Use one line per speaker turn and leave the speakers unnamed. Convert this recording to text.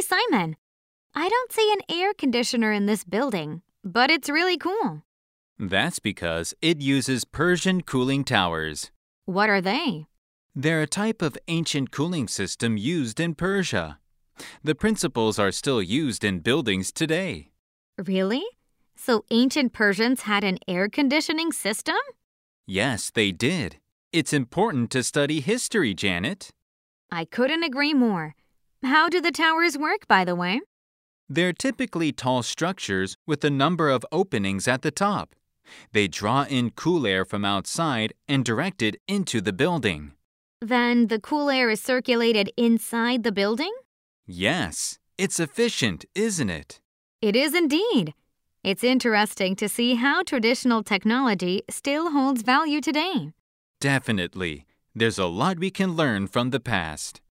Simon. I don't see an air conditioner in this building, but it's really cool.
That's because it uses Persian cooling towers.
What are they?
They're a type of ancient cooling system used in Persia. The principles are still used in buildings today.
Really? So ancient Persians had an air conditioning system?
Yes, they did. It's important to study history, Janet.
I couldn't agree more. How do the towers work, by the way?
They're typically tall structures with a number of openings at the top. They draw in cool air from outside and direct it into the building.
Then the cool air is circulated inside the building?
Yes, it's efficient, isn't it?
It is indeed. It's interesting to see how traditional technology still holds value today.
Definitely. There's a lot we can learn from the past.